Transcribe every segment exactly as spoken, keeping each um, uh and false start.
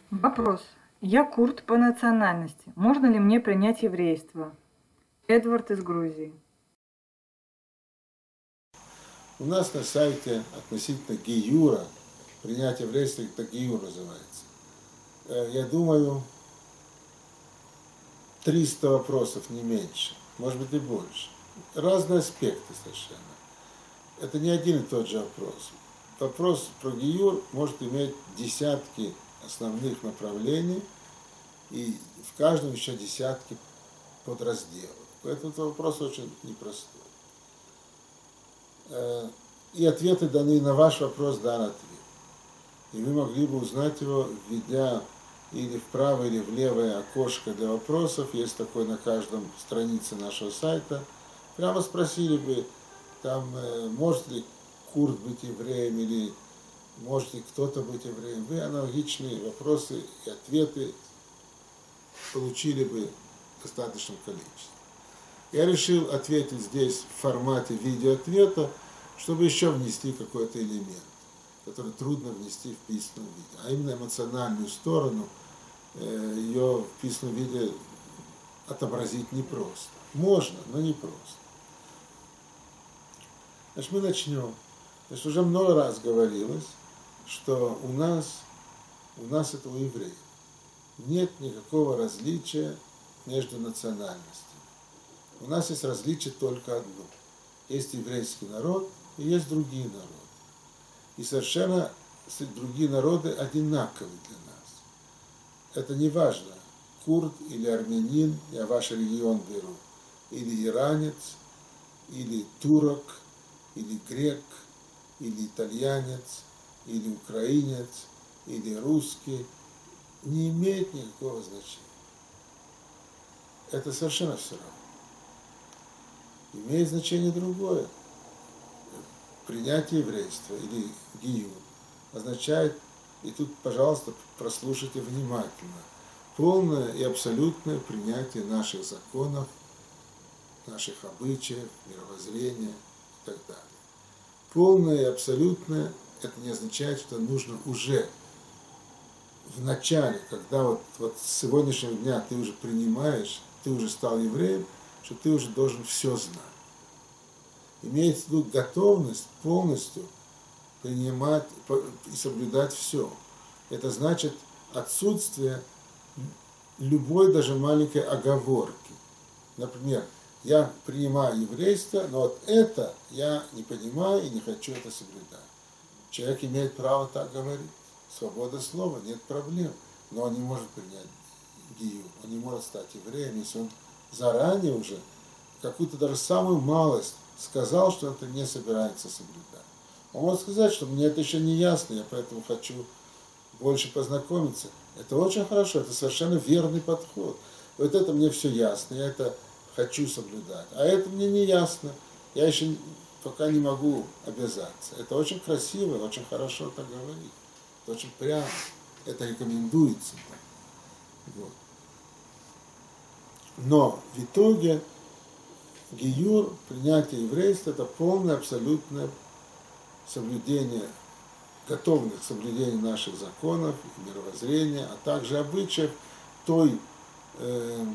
Вопрос. Я курд по национальности. Можно ли мне принять еврейство? Эдвард из Грузии. У нас на сайте относительно гиюра, принятие еврейства, это гиюр называется. Я думаю, триста вопросов, не меньше, может быть и больше. Разные аспекты совершенно. Это не один и тот же вопрос. Вопрос про гиюр может иметь десятки основных направлений, и в каждом еще десятки подразделов. Поэтому этот вопрос очень непростой. И ответы даны на ваш вопрос, дан ответ. И вы могли бы узнать его, введя или в правое, или в левое окошко для вопросов, есть такое на каждом странице нашего сайта. Прямо спросили бы, там, может ли курд быть евреем, или может ли кто-то быть евреем. Вы аналогичные вопросы и ответы получили бы в достаточном количестве. Я решил ответить здесь в формате видеоответа, чтобы еще внести какой-то элемент, который трудно внести в письменном виде, а именно эмоциональную сторону, ее в письменном виде отобразить непросто. Можно, но непросто. Значит, мы начнем. Значит, уже много раз говорилось, что у нас, у нас это у евреев, нет никакого различия между национальностями. У нас есть различие только одно. Есть еврейский народ и есть другие народы. И совершенно другие народы одинаковы для нас. Это не важно, курд или армянин, я ваш регион беру, или иранец, или турок, или грек, или итальянец, или украинец, или русский, не имеет никакого значения. Это совершенно все равно. Имеет значение другое. Принятие еврейства или гиюр означает, и тут, пожалуйста, прослушайте внимательно, полное и абсолютное принятие наших законов, наших обычаев, мировоззрения и так далее. Полное и абсолютное – это не означает, что нужно уже в начале, когда вот, вот с сегодняшнего дня ты уже принимаешь, ты уже стал евреем, что ты уже должен все знать. Имеется в виду готовность полностью принимать и соблюдать все. Это значит отсутствие любой даже маленькой оговорки. Например, я принимаю еврейство, но вот это я не понимаю и не хочу это соблюдать. Человек имеет право так говорить. Свобода слова, нет проблем. Но он не может принять гиюр, он не может стать евреем, если он заранее уже какую-то даже самую малость сказал, что это не собирается соблюдать. Он может сказать, что мне это еще не ясно, я поэтому хочу больше познакомиться. Это очень хорошо, это совершенно верный подход. Вот это мне все ясно, я это хочу соблюдать. А это мне не ясно, я еще пока не могу обязаться. Это очень красиво, очень хорошо так говорить. Это очень прямо, это рекомендуется. Вот. Но в итоге гиюр, принятие еврейства, это полное, абсолютное соблюдение, готовность к соблюдению наших законов, мировоззрения, а также обычаев той э,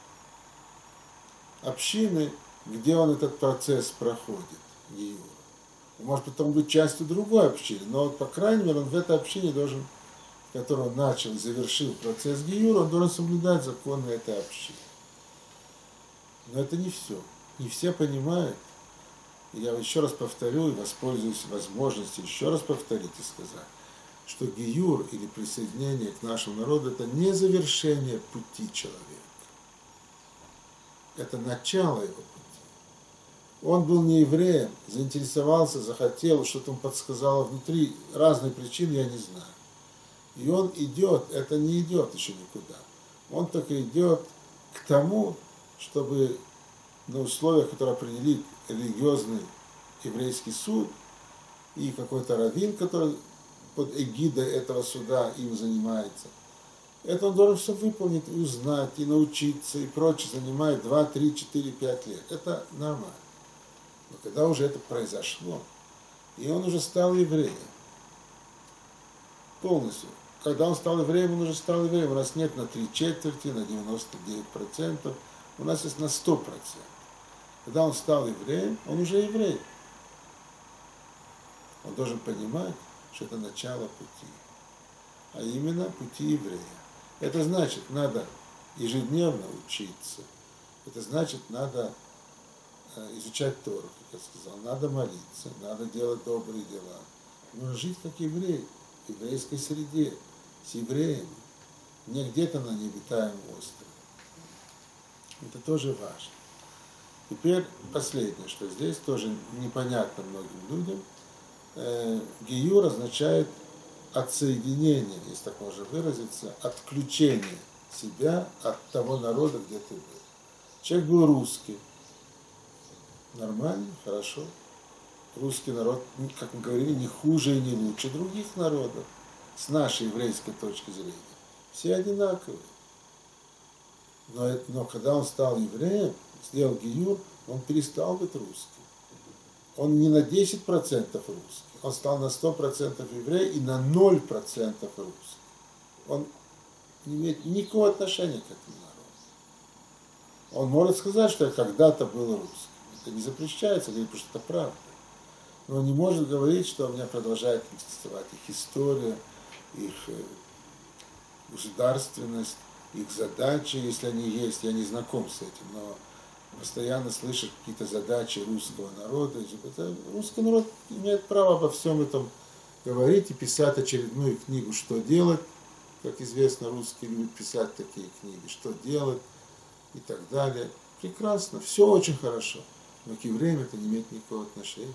общины, где он этот процесс проходит, гиюр. Может потом быть частью другой общины, но вот, по крайней мере, он в этой общине должен, в которой он начал и завершил процесс гиюра, он должен соблюдать законы этой общины. Но это не все. Не все понимают. Я еще раз повторю и воспользуюсь возможностью еще раз повторить и сказать, что гиюр или присоединение к нашему народу – это не завершение пути человека. Это начало его пути. Он был не евреем, заинтересовался, захотел, что-то ему подсказало внутри, разные причины я не знаю. И он идет, это не идет еще никуда. Он только идет к тому, чтобы на условиях, которые определит религиозный еврейский суд и какой-то раввин, который под эгидой этого суда им занимается, это он должен все выполнить, и узнать, и научиться, и прочее, занимает два, три, четыре, пять лет. Это нормально. Но когда уже это произошло, и он уже стал евреем, полностью когда он стал евреем, он уже стал евреем. У нас нет на три четверти, на девяносто девять процентов. У нас есть на сто процентов. Когда он стал евреем, он уже еврей. Он должен понимать, что это начало пути. А именно пути еврея. Это значит, надо ежедневно учиться. Это значит, надо изучать Тору, как я сказал. Надо молиться, надо делать добрые дела. Нужно жить как еврей, в еврейской среде, с евреями. Не где-то на необитаемом острове. Это тоже важно. Теперь последнее, что здесь тоже непонятно многим людям. Э, гиюр означает отсоединение, если так можно выразиться, отключение себя от того народа, где ты был. Человек был русский. Нормально, хорошо. Русский народ, как мы говорили, не хуже и не лучше других народов. С нашей еврейской точки зрения. Все одинаковые. Но, но когда он стал евреем, сделал гиюр, он перестал быть русским. Он не на десять процентов русский. Он стал на сто процентов еврей и на ноль процентов русский. Он не имеет никакого отношения к этому народу. Он может сказать, что я когда-то был русским. Это не запрещается, говорит, потому что это правда. Но он не может говорить, что у меня продолжает existовать их история, их государственность, их задачи, если они есть. Я не знаком с этим, но постоянно слышишь какие-то задачи русского народа. Это, русский народ имеет право обо всем этом говорить и писать очередную книгу «Что делать?». Как известно, русские любят писать такие книги «Что делать?» и так далее. Прекрасно, все очень хорошо, но к евреям это не имеет никакого отношения.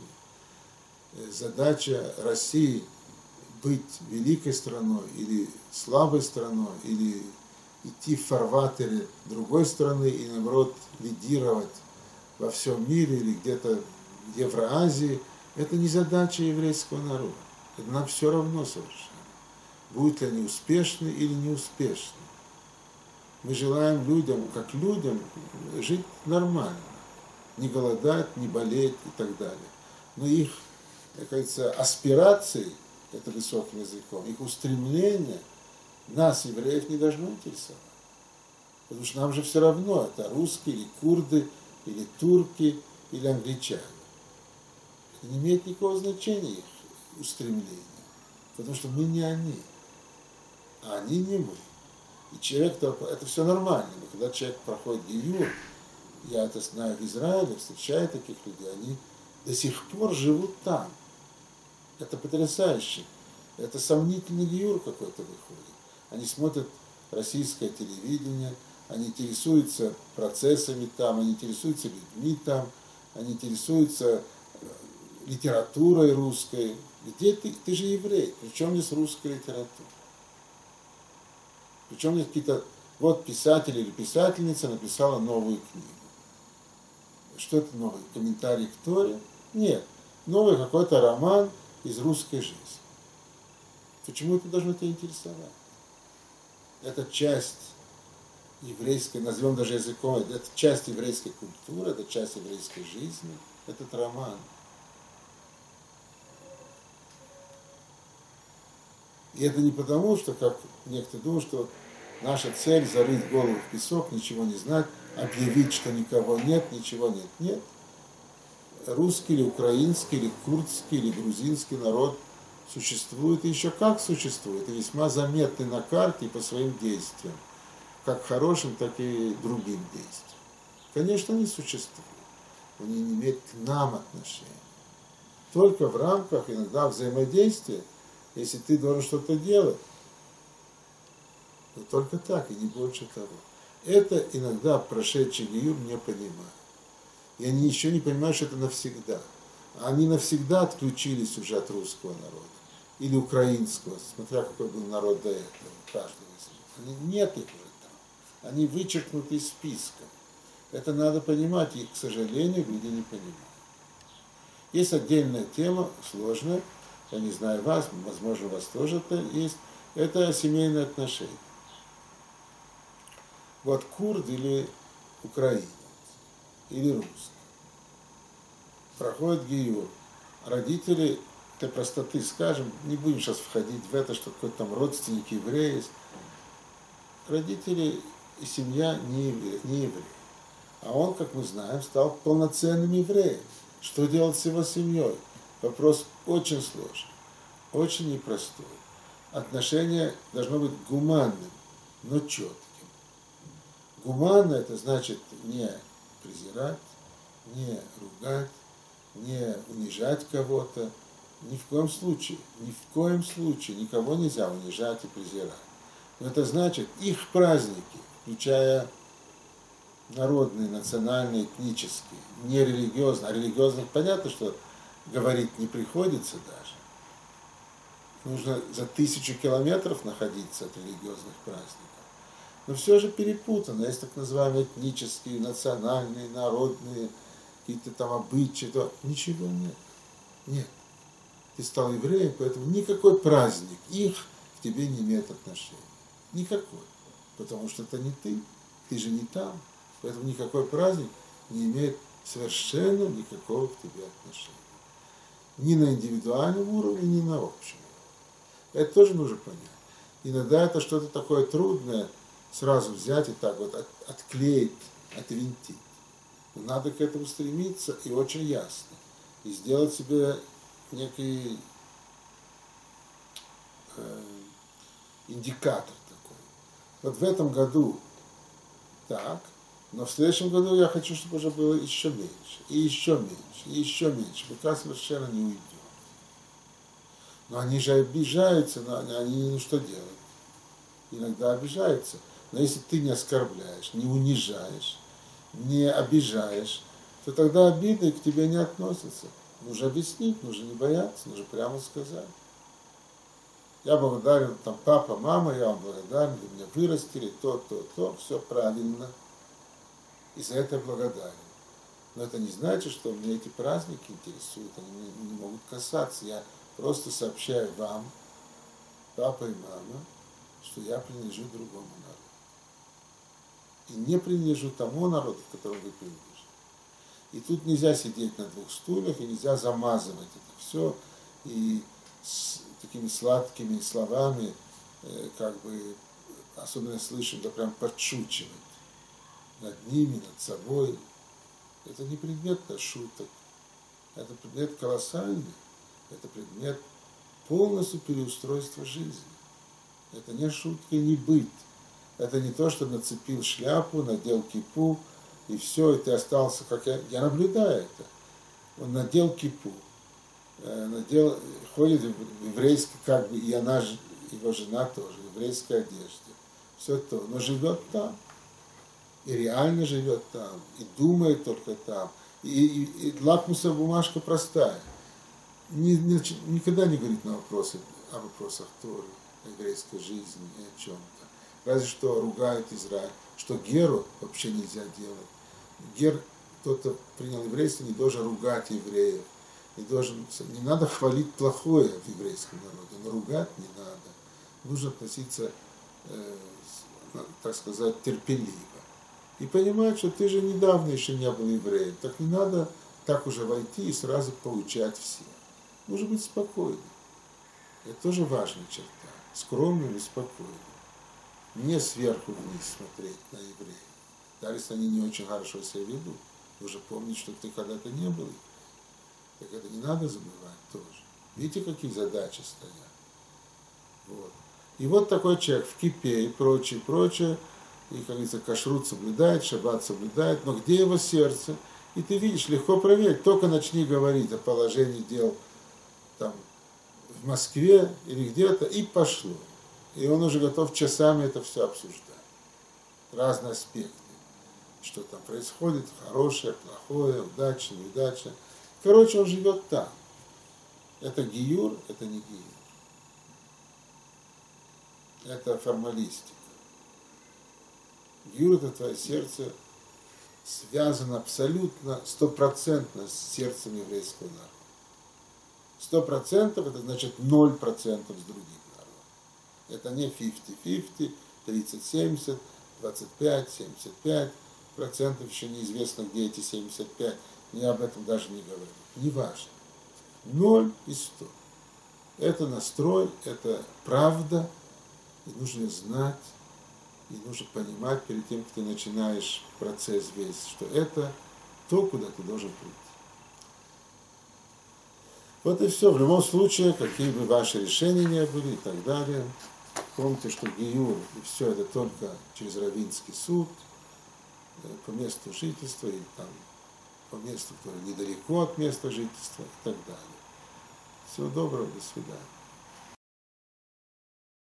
Задача России быть великой страной или слабой страной, или идти в фарватере другой страны и, наоборот, лидировать во всем мире или где-то в Евразии, это не задача еврейского народа. Это нам все равно совершенно. Будут ли они успешны или неуспешны. Мы желаем людям, как людям, жить нормально. Не голодать, не болеть и так далее. Но их, как говорится, аспирации, это высоким языком, их устремления нас, евреев, не должно интересовать. Потому что нам же все равно, это русские, или курды, или турки, или англичане. Это не имеет никакого значения их устремления. Потому что мы не они, а они не мы. И человек, это все нормально, но когда человек проходит гиюр, я это знаю в Израиле, встречаю таких людей, они до сих пор живут там. Это потрясающе. Это сомнительный гиюр какой-то выходит. Они смотрят российское телевидение, они интересуются процессами там, они интересуются людьми там, они интересуются литературой русской. Где ты? Ты же еврей. Причем здесь русская литература? Причем здесь какие-то... Вот писатель или писательница написала новую книгу. Что это новый? Комментарий к Торе? Нет. Новый какой-то роман из русской жизни. Почему это должно тебя интересовать? Это часть еврейской, назовем даже языком, это часть еврейской культуры, это часть еврейской жизни, этот роман. И это не потому, что, как некоторые думают, что наша цель зарыть голову в песок, ничего не знать, объявить, что никого нет, ничего нет. Нет. Русский или украинский, или курдский, или грузинский народ существует, и еще как существует, и весьма заметны на карте по своим действиям, как хорошим, так и другим действиям. Конечно, они существуют, они не имеют к нам отношения. Только в рамках иногда взаимодействия, если ты должен что-то делать, то только так, и не больше того. Это иногда прошедший гиюр не понимают. И они еще не понимают, что это навсегда. Они навсегда отключились уже от русского народа. Или украинского, смотря какой был народ до этого, каждого из них. Нет их уже там. Они вычеркнуты из списка. Это надо понимать, и, к сожалению, люди не понимают. Есть отдельная тема, сложная, я не знаю вас, возможно, у вас тоже это есть, это семейные отношения. Вот курд или украинец, или русский, проходит гиюр, родители для простоты скажем, не будем сейчас входить в это, что какой-то там родственник еврей есть. Родители и семья не евреи, не евреи. А он, как мы знаем, стал полноценным евреем. Что делать с его семьей? Вопрос очень сложный, очень непростой. Отношение должно быть гуманным, но четким. Гуманно это значит не презирать, не ругать, не унижать кого-то. Ни в коем случае, ни в коем случае никого нельзя унижать и презирать. Но это значит, их праздники, включая народные, национальные, этнические, не религиозные. А религиозных понятно, что говорить не приходится даже. Нужно за тысячу километров находиться от религиозных праздников. Но все же перепутано. Есть так называемые этнические, национальные, народные, какие-то там обычаи. То... Ничего нет. Нет. Ты стал евреем, поэтому никакой праздник их к тебе не имеет отношения. Никакой. Потому что это не ты. Ты же не там. Поэтому никакой праздник не имеет совершенно никакого к тебе отношения. Ни на индивидуальном уровне, ни на общем. Это тоже нужно понять. Иногда это что-то такое трудное сразу взять и так вот от, отклеить, отвинтить. Но надо к этому стремиться и очень ясно. И сделать себе некий э, индикатор такой. Вот в этом году так, но в следующем году я хочу, чтобы уже было еще меньше, и еще меньше, и еще меньше, пока совершенно не уйдет. Но они же обижаются, но они ну, что делают? Иногда обижаются. Но если ты не оскорбляешь, не унижаешь, не обижаешь, то тогда обиды к тебе не относятся. Нужно объяснить, нужно не бояться, нужно прямо сказать. Я благодарен, там, папа, мама, я вам благодарен, вы меня вырастили, то, то, то, все правильно. И за это благодарен. Но это не значит, что мне эти праздники интересуют, они меня не могут касаться. Я просто сообщаю вам, папа и мама, что я принадлежу другому народу. И не принадлежу тому народу, к которому вы принадлежите. И тут нельзя сидеть на двух стульях, и нельзя замазывать это все, и с такими сладкими словами, э, как бы, особенно слышим, да прям подшучивать над ними, над собой. Это не предмет шуток, это предмет колоссальный, это предмет полностью переустройства жизни. Это не шутка и не быт. Это не то, что нацепил шляпу, надел кипу, и все, и ты остался, как я, я наблюдаю это. Он надел кипу, э, надел, ходит в еврейской, как бы, и она, его жена тоже, в еврейской одежде. Все то, но живет там. И реально живет там, и думает только там. И, и, и лакмусовая бумажка простая. Ни, ни, никогда не говорит на вопросы, о вопросах Торы, о еврейской жизни и о чем-то. Разве что ругает Израиль, что Геру вообще нельзя делать. Гер, кто-то принял еврейство, не должен ругать евреев. Не, должен, не надо хвалить плохое в еврейском народе, но ругать не надо. Нужно относиться, э, так сказать, терпеливо. И понимать, что ты же недавно еще не был евреем. Так не надо так уже войти и сразу поучать всех. Нужно быть спокойным. Это тоже важная черта. Скромным и спокойным. Не сверху вниз смотреть на евреев. Даже если они не очень хорошо себя ведут. Нужно помнить, что ты когда-то не был. Так это не надо забывать тоже. Видите, какие задачи стоят. Вот. И вот такой человек в кипе и прочее, прочее. И, как говорится, кашрут соблюдает, шаббат соблюдает. Но где его сердце? И ты видишь, легко проверить. Только начни говорить о положении дел там, в Москве или где-то, и пошло. И он уже готов часами это все обсуждать. Разные аспекты. Что там происходит, хорошее, плохое, удача, неудача. Короче, он живет там. Это гиюр, это не гиюр. Это формалистика. Гиюр — это твое сердце связано абсолютно, стопроцентно с сердцем еврейского народа. Сто процентов — это значит ноль процентов с других народов. Это не пятьдесят пятьдесят, тридцать семьдесят, двадцать пять, семьдесят пять процентов, еще неизвестно, где эти семьдесят пять, я об этом даже не говорю. Не важно. Ноль и сто. Это настрой, это правда, и нужно знать, и нужно понимать перед тем, как ты начинаешь процесс весь, что это то, куда ты должен прийти. Вот и все. В любом случае, какие бы ваши решения ни были и так далее, помните, что гиюр и все это только через раввинский суд, по месту жительства и там по месту, которое недалеко от места жительства и так далее. Всего доброго, до свидания.